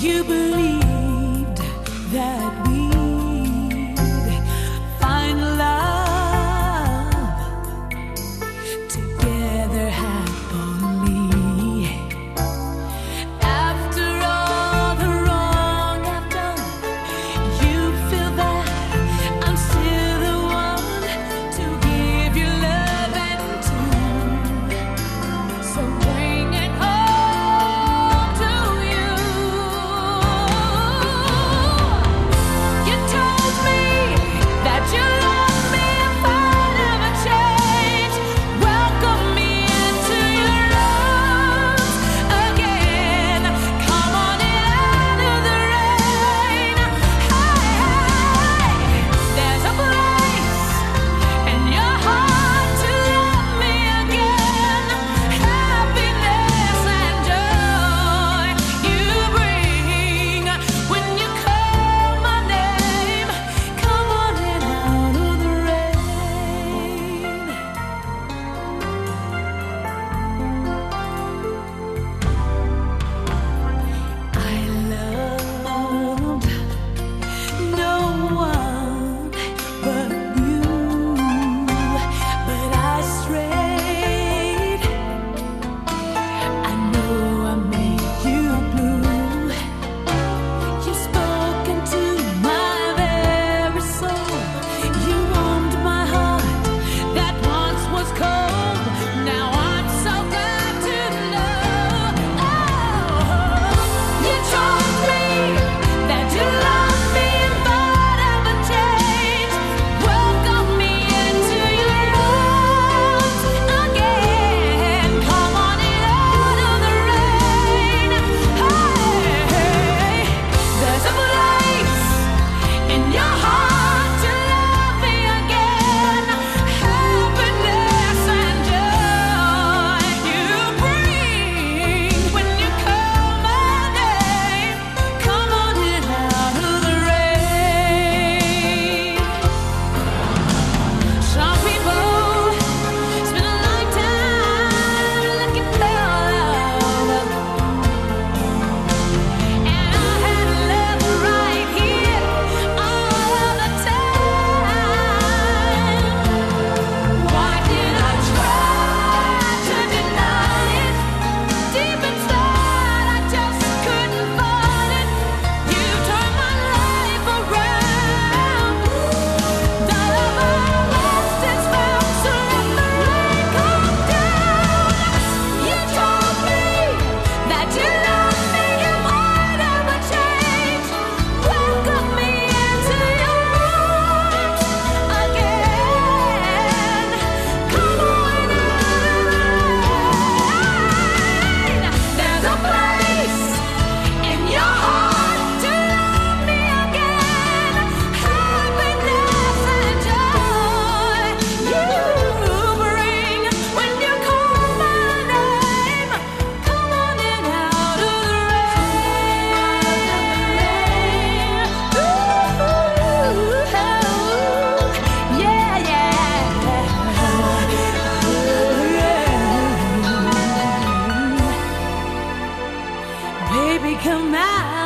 You believed that we'd find love together happily. After all the wrong I've done, you feel that I'm still the one to give you love and to. So bring it home to you. You told me that you love me if I never change. Welcome me into your arms again. Come on in out of the rain. Hey, there's a place in your heart to love me again. Happiness and joy you bring when you call my name. Come on in out of the rain. I loved no one but you, but I strayed. I know I made you blue. You spoke into my very soul. You warmed my heart that once was cold. Now I'm so glad to know. You told me that you love me if I never change. Welcome me into your arms again. Come on in out of the rain. Hey, there's a place in your heart to love me again. Happiness and joy you bring when you call my name. Come on in out of the rain. Some people spend a lifetime looking for love, and I had love right here all the time. Why did I try to deny it? Deep inside, I just couldn't find it. You turned my life around. The love I lost is found, so let the rain come down. You told me that you love me if I never change. Welcome me into your arms again. Come on out of the rain. There's a place in your heart to love me again. Happiness and joy you bring when you call my name. Come on in out of the rain. Ooh, yeah, yeah. Baby, come out.